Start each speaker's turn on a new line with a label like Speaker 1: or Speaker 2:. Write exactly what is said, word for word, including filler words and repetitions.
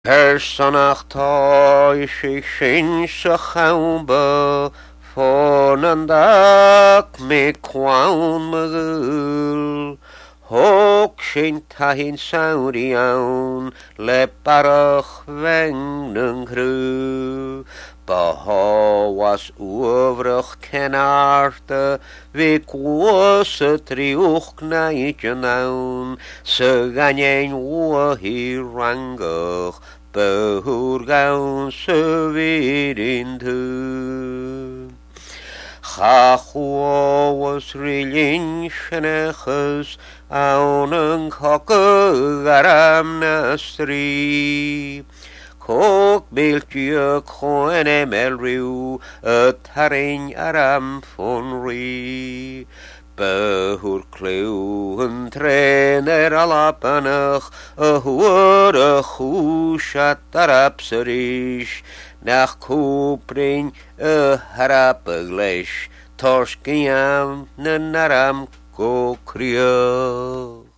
Speaker 1: Personnach tá sé sin sa chamba fón an dac mé cuan magul. Hóg sin tahin sauri awn le barach veng ng hrw. Ba was uvrach kenarte vi gwos y triwch gnaid yn awn sy ganien wahi rangach behwr gawn syfyd in tu. Chachwa was rilin shenechus awn yn cogog aram na stri. Cog beeltje coen emel riw y tarin aram ffôn Behwr clyw yn tren er alapanach y hwyr y chwsiat ar absyrish nach cwbrin y harap y gleis tors gyam yn aram go crio.